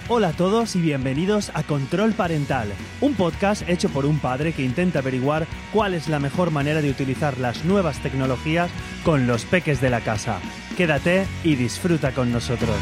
Hola a todos y bienvenidos a Control Parental, un podcast hecho por un padre que intenta averiguar cuál es la mejor manera de utilizar las nuevas tecnologías con los peques de la casa. Quédate y disfruta con nosotros.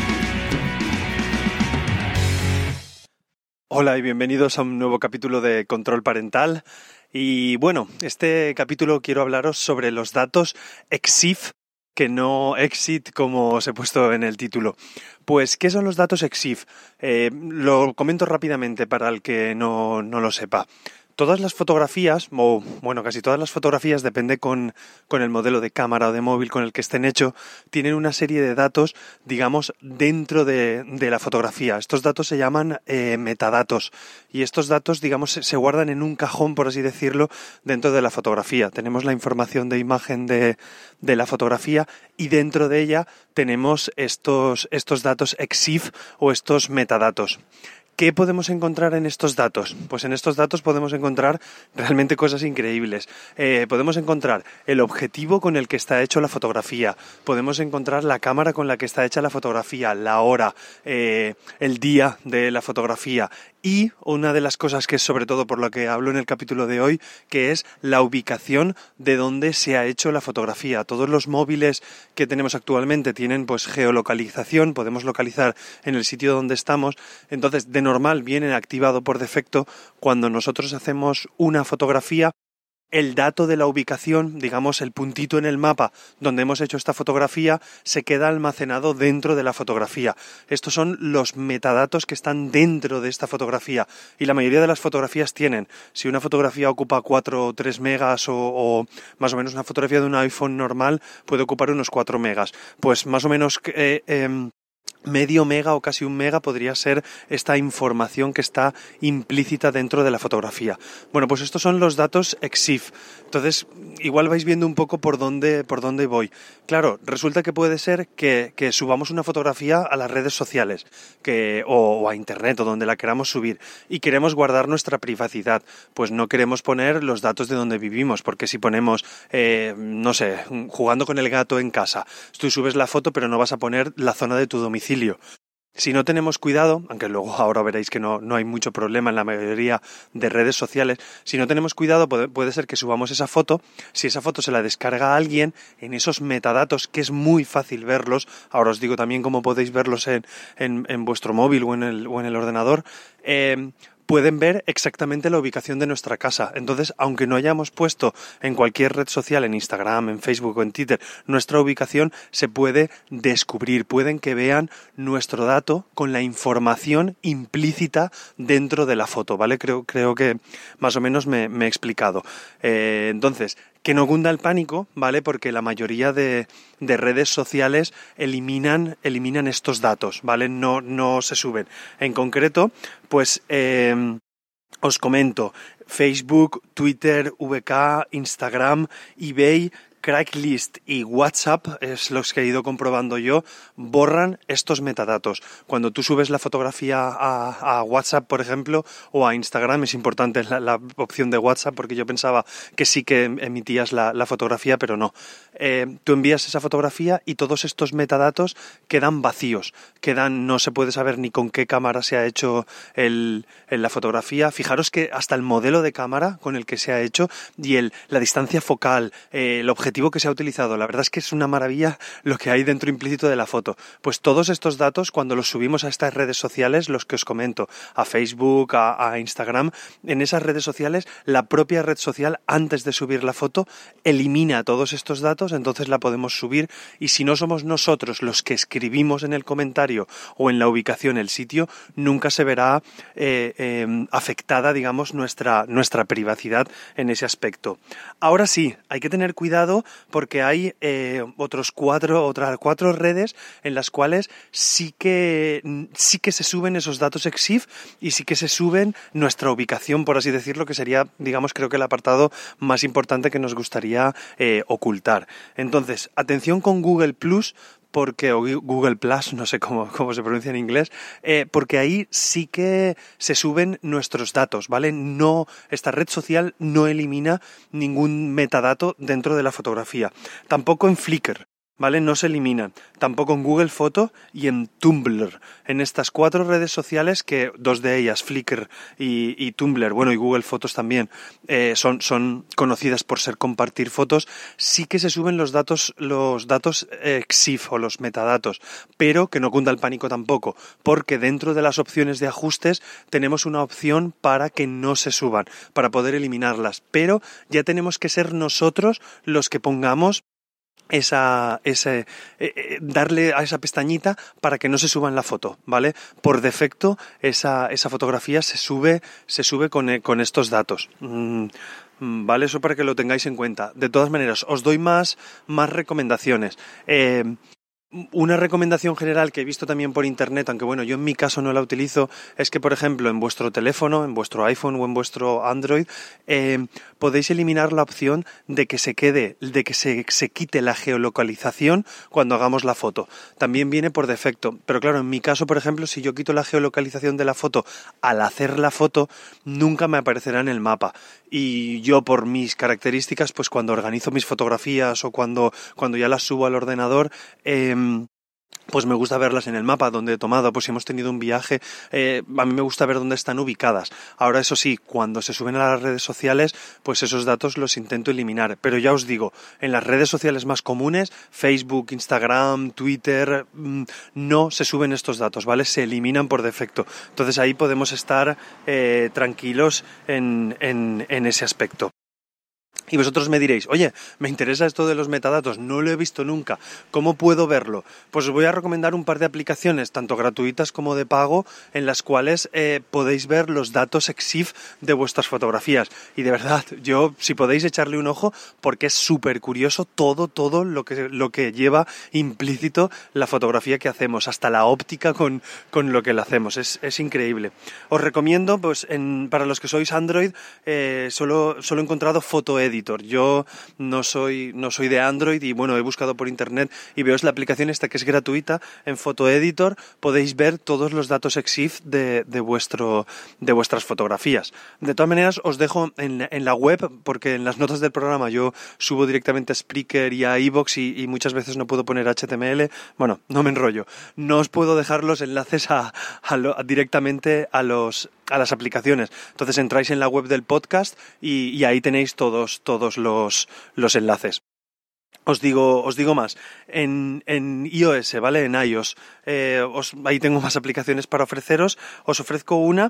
Hola y bienvenidos a un nuevo capítulo de Control Parental. Y bueno, este capítulo quiero hablaros sobre los datos EXIF, que no exit como os he puesto en el título. Pues, ¿qué son los datos EXIF? Lo comento rápidamente para el que no lo sepa. Todas las fotografías, o bueno, casi todas las fotografías, depende con el modelo de cámara o de móvil con el que estén hechos, tienen una serie de datos, digamos, dentro de la fotografía. Estos datos se llaman metadatos y estos datos, digamos, se guardan en un cajón, por así decirlo, dentro de la fotografía. Tenemos la información de imagen de la fotografía y dentro de ella tenemos estos datos EXIF o estos metadatos. ¿Qué podemos encontrar en estos datos? Pues en estos datos podemos encontrar realmente cosas increíbles. Podemos encontrar el objetivo con el que está hecho la fotografía, podemos encontrar la cámara con la que está hecha la fotografía, la hora, el día de la fotografía y una de las cosas que es sobre todo por lo que hablo en el capítulo de hoy, que es la ubicación de donde se ha hecho la fotografía. Todos los móviles que tenemos actualmente tienen pues geolocalización, podemos localizar en el sitio donde estamos, entonces de normal viene activado por defecto cuando nosotros hacemos una fotografía. El dato de la ubicación, digamos el puntito en el mapa donde hemos hecho esta fotografía, se queda almacenado dentro de la fotografía. Estos son los metadatos que están dentro de esta fotografía y la mayoría de las fotografías tienen. Si una fotografía ocupa 4 o 3 megas o más o menos una fotografía de un iPhone normal puede ocupar unos 4 megas, pues más o menos medio mega o casi un mega podría ser esta información que está implícita dentro de la fotografía. Bueno, pues estos son los datos EXIF. Entonces, igual vais viendo un poco por dónde voy. Claro, resulta que puede ser que subamos una fotografía a las redes sociales o a internet o donde la queramos subir y queremos guardar nuestra privacidad. Pues no queremos poner los datos de donde vivimos, porque si ponemos, no sé, jugando con el gato en casa, tú subes la foto pero no vas a poner la zona de tu domicilio. Si no tenemos cuidado, aunque luego ahora veréis que no hay mucho problema en la mayoría de redes sociales, si no tenemos cuidado puede ser que subamos esa foto, si esa foto se la descarga a alguien, en esos metadatos, que es muy fácil verlos, ahora os digo también cómo podéis verlos en vuestro móvil o en el ordenador, pueden ver exactamente la ubicación de nuestra casa. Entonces, aunque no hayamos puesto en cualquier red social, en Instagram, en Facebook o en Twitter, nuestra ubicación, se puede descubrir. Pueden que vean nuestro dato con la información implícita dentro de la foto, ¿vale? Creo que más o menos me he explicado. Entonces, que no cunda el pánico, ¿vale? Porque la mayoría de redes sociales eliminan estos datos, ¿vale? No se suben. En concreto, pues os comento, Facebook, Twitter, VK, Instagram, eBay, Craigslist y WhatsApp, es los que he ido comprobando yo, borran estos metadatos. Cuando tú subes la fotografía a WhatsApp, por ejemplo, o a Instagram, es importante la opción de WhatsApp, porque yo pensaba que sí que emitías la fotografía, pero no. Tú envías esa fotografía y todos estos metadatos quedan vacíos, no se puede saber ni con qué cámara se ha hecho la fotografía. Fijaros que hasta el modelo de cámara con el que se ha hecho y la distancia focal, el objetivo que se ha utilizado, la verdad es que es una maravilla lo que hay dentro implícito de la foto. Pues todos estos datos, cuando los subimos a estas redes sociales, los que os comento, a Facebook, a Instagram, en esas redes sociales, la propia red social, antes de subir la foto, elimina todos estos datos, entonces la podemos subir, y si no somos nosotros los que escribimos en el comentario o en la ubicación el sitio, nunca se verá afectada, digamos, nuestra privacidad en ese aspecto. Ahora sí, hay que tener cuidado porque hay otras cuatro redes en las cuales sí que se suben esos datos EXIF y sí que se suben nuestra ubicación, por así decirlo, que sería, digamos, creo que el apartado más importante que nos gustaría ocultar. Entonces, atención con Google Plus, o Google Plus, no sé cómo se pronuncia en inglés, porque ahí sí que se suben nuestros datos, ¿vale? Esta red social no elimina ningún metadato dentro de la fotografía. Tampoco en Flickr. ¿vale? No se eliminan. Tampoco en Google Foto y en Tumblr. En estas 4 redes sociales, que 2 de ellas, Flickr y Tumblr, bueno, y Google Fotos también, son conocidas por ser compartir fotos, sí que se suben los datos EXIF o los metadatos, pero que no cunda el pánico tampoco, porque dentro de las opciones de ajustes tenemos una opción para que no se suban, para poder eliminarlas, pero ya tenemos que ser nosotros los que pongamos darle a esa pestañita para que no se suba en la foto, ¿vale? Por defecto esa fotografía se sube con estos datos. ¿Vale? Eso para que lo tengáis en cuenta. De todas maneras, os doy más recomendaciones. Una recomendación general que he visto también por internet, aunque bueno, yo en mi caso no la utilizo, es que por ejemplo en vuestro teléfono, en vuestro iPhone o en vuestro Android, podéis eliminar la opción de que se quite la geolocalización cuando hagamos la foto. También viene por defecto, pero claro, en mi caso por ejemplo, si yo quito la geolocalización de la foto al hacer la foto, nunca me aparecerá en el mapa. Y yo por mis características, pues cuando organizo mis fotografías o cuando ya las subo al ordenador, pues me gusta verlas en el mapa donde he tomado, pues si hemos tenido un viaje, a mí me gusta ver dónde están ubicadas. Ahora eso sí, cuando se suben a las redes sociales, pues esos datos los intento eliminar, pero ya os digo, en las redes sociales más comunes, Facebook, Instagram, Twitter, no se suben estos datos, ¿vale? Se eliminan por defecto. Entonces ahí podemos estar tranquilos en ese aspecto. Y vosotros me diréis, oye, me interesa esto de los metadatos, no lo he visto nunca, ¿cómo puedo verlo? Pues os voy a recomendar un par de aplicaciones, tanto gratuitas como de pago, en las cuales podéis ver los datos EXIF de vuestras fotografías. Y de verdad, si podéis echarle un ojo, porque es súper curioso todo lo que lleva implícito la fotografía que hacemos, hasta la óptica con lo que la hacemos, es increíble. Os recomiendo, pues para los que sois Android, solo he encontrado Photo Editor. Yo no soy de Android y bueno, he buscado por internet y veo la aplicación esta que es gratuita. En Photo Editor podéis ver todos los datos EXIF de vuestras fotografías. De todas maneras, os dejo en la web, porque en las notas del programa yo subo directamente a Spreaker y a iVoox y muchas veces no puedo poner HTML. Bueno, no me enrollo. No os puedo dejar los enlaces directamente a las aplicaciones. Entonces entráis en la web del podcast y ahí tenéis todos los enlaces. Os digo más, en iOS, ¿vale? En iOS, ahí tengo más aplicaciones para ofreceros. Os ofrezco una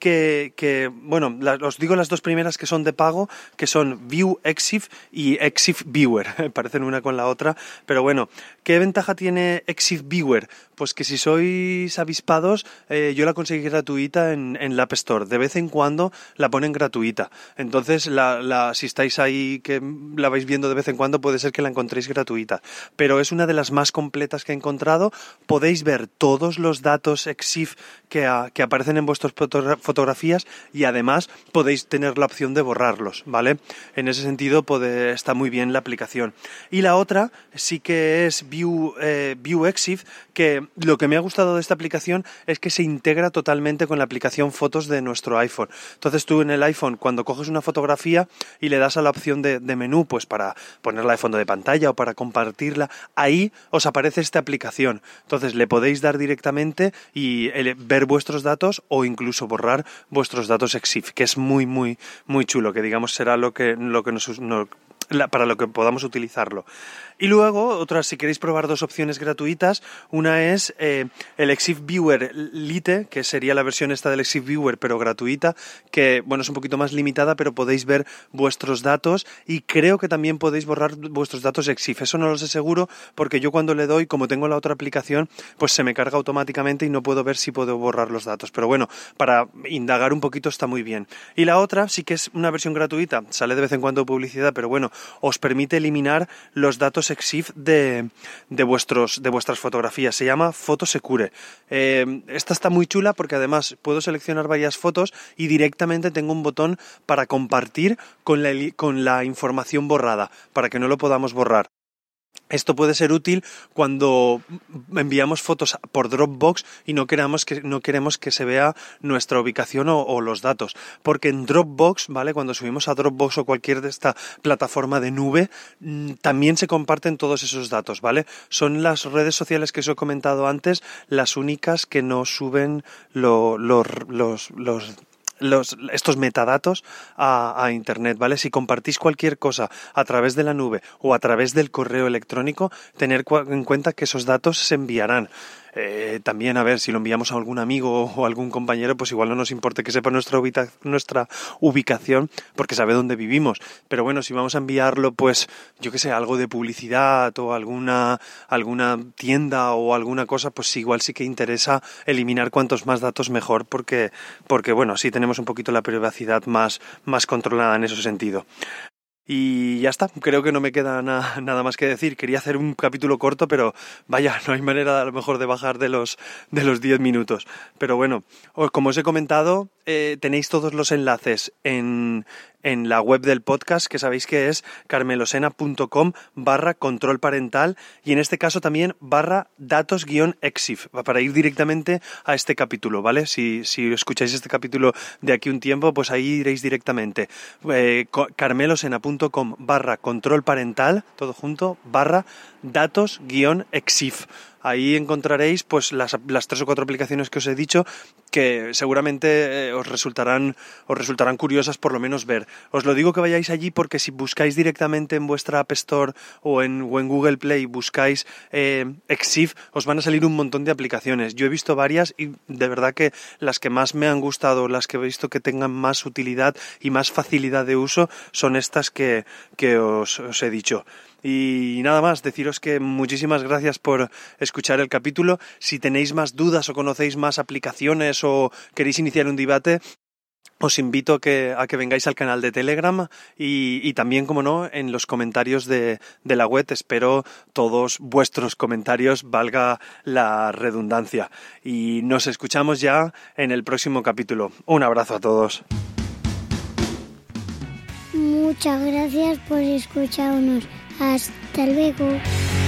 que bueno, os digo las 2 primeras que son de pago, que son View EXIF y EXIF Viewer. Parecen una con la otra, pero bueno, ¿qué ventaja tiene EXIF Viewer? Pues que si sois avispados, yo la conseguí gratuita en la App Store. De vez en cuando la ponen gratuita. Entonces, si estáis ahí, que la vais viendo de vez en cuando, puede ser que la encontréis gratuita. Pero es una de las más completas que he encontrado. Podéis ver todos los datos EXIF que aparecen en vuestras fotografías y además podéis tener la opción de borrarlos, ¿vale? En ese sentido está muy bien la aplicación. Y la otra sí que es View EXIF, que lo que me ha gustado de esta aplicación es que se integra totalmente con la aplicación Fotos de nuestro iPhone. Entonces tú en el iPhone, cuando coges una fotografía y le das a la opción de menú, pues para ponerla de fondo de pantalla o para compartirla, ahí os aparece esta aplicación. Entonces le podéis dar directamente y ver vuestros datos o incluso borrar vuestros datos EXIF, que es muy, muy, muy chulo, que digamos será para lo que podamos utilizarlo. Y luego, si queréis probar 2 opciones gratuitas, una es el EXIF Viewer Lite, que sería la versión esta del EXIF Viewer, pero gratuita, que bueno, es un poquito más limitada, pero podéis ver vuestros datos y creo que también podéis borrar vuestros datos EXIF. Eso no lo sé seguro, porque yo cuando le doy, como tengo la otra aplicación, pues se me carga automáticamente y no puedo ver si puedo borrar los datos. Pero bueno, para indagar un poquito está muy bien. Y la otra sí que es una versión gratuita, sale de vez en cuando publicidad, pero bueno, os permite eliminar los datos EXIF de vuestras fotografías. Se llama Photosecure. Esta está muy chula porque además puedo seleccionar varias fotos y directamente tengo un botón para compartir con la información borrada, para que no lo podamos borrar. Esto puede ser útil cuando enviamos fotos por Dropbox y no queremos que se vea nuestra ubicación o los datos. Porque en Dropbox, ¿vale? Cuando subimos a Dropbox o cualquier de esta plataforma de nube, también se comparten todos esos datos, ¿vale? Son las redes sociales que os he comentado antes las únicas que no suben estos metadatos a Internet, ¿vale? Si compartís cualquier cosa a través de la nube o a través del correo electrónico, tener en cuenta que esos datos se enviarán. También, a ver, si lo enviamos a algún amigo o algún compañero, pues igual no nos importe que sepa nuestra ubicación porque sabe dónde vivimos. Pero bueno, si vamos a enviarlo, pues, yo qué sé, algo de publicidad o alguna tienda o alguna cosa, pues igual sí que interesa eliminar cuantos más datos mejor porque bueno, sí tenemos un poquito la privacidad más controlada en ese sentido. Y ya está, creo que no me queda nada más que decir. Quería hacer un capítulo corto, pero vaya, no hay manera a lo mejor de bajar de los 10 minutos. Pero bueno, como os he comentado, tenéis todos los enlaces en la web del podcast, que sabéis que es carmelosena.com/control parental y en este caso también /datos-exif, para ir directamente a este capítulo, ¿vale? Si escucháis este capítulo de aquí un tiempo, pues ahí iréis directamente. carmelosena.com/control parental, todo junto, /datos-exif. Ahí encontraréis pues las 3 o 4 aplicaciones que os he dicho que seguramente os resultarán curiosas por lo menos ver. Os lo digo que vayáis allí porque si buscáis directamente en vuestra App Store o en Google Play buscáis Exif, os van a salir un montón de aplicaciones. Yo he visto varias y de verdad que las que más me han gustado, las que he visto que tengan más utilidad y más facilidad de uso son estas que os he dicho. Y nada más, deciros que muchísimas gracias por escuchar el capítulo. Si tenéis más dudas o conocéis más aplicaciones o queréis iniciar un debate, os invito a que vengáis al canal de Telegram y también, como no, en los comentarios de la web. Espero todos vuestros comentarios, valga la redundancia. Y nos escuchamos ya en el próximo capítulo. Un abrazo a todos. Muchas gracias por escucharnos. Hasta luego.